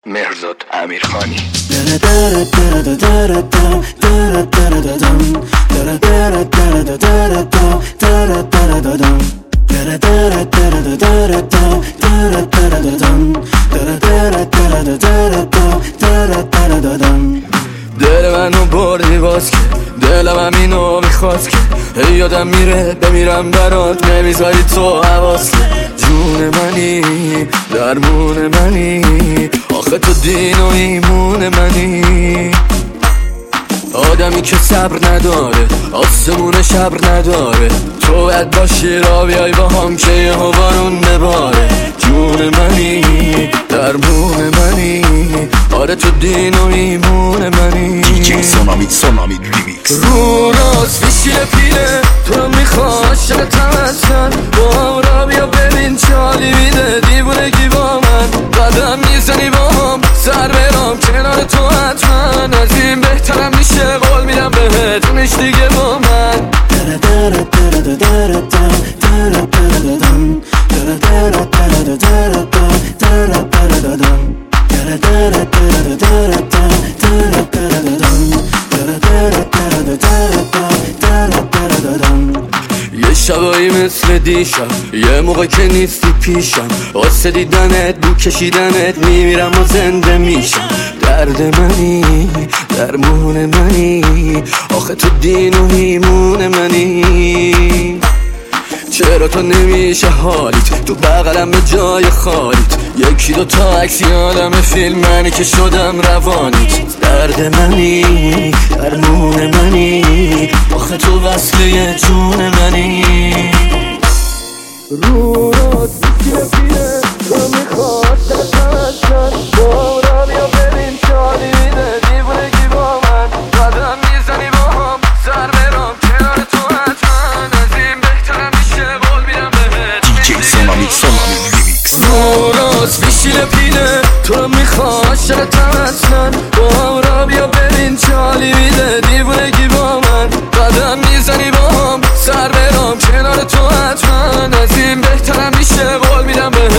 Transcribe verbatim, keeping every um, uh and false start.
مهرزاد امیرخانی. دل منو بردی باز که دلم همینو میخواست که هی یادم میره بمیرم برات نمیذاری تو حواس که جون منی درمون منی آخه تو دین و ایمون منی آدمی که صبر نداره آسمون شبر نداره تو باید باشی را بیای با هم که یه بارون بباره جون منی درمون منی آره تو دین و ایمون منی دیجی سونامی سونامی ریمیکس. رو راست میشیل پیله تو رو میخواد شده تمسن با هم را بیا ببین چه حالی میده دیوونگی با من قدم میزنی با هم سر برام کنار تو حتما از این بهترم میشه قول میدم بهت نش دیگه با من یه شبایی مثل دیشب یه موقع که نیستی پیشم واسه دیدنت بو کشیدنت میمیرم و زنده میشم درد منی درمون منی آخه تو دین و ایمون منی چرا تو نمیشه حالیت تو بغلم به جای خالیت یکی دو تا عکس یادم فیلم منی که شدم روانیت درد منی درمون منی آخه تو وصله جون منی رو راست میشه پیره تو میخواد دستن با را بیا ببین چه حالی میده دیوونگی با من قدم میزنی با هم سر برام کنار تو حتما از این بهترم میشه قول میدم بهت دیجی سونامی سونامی ریمیکس. رو راست میشیل پیله تو رو میخواد شده تمسن با هم را بیا ببین چه حالی میده دیوونگی با من قدم میزنی با هم سر برام کنار تو حتما از این بهترم میشه قول میدم بهت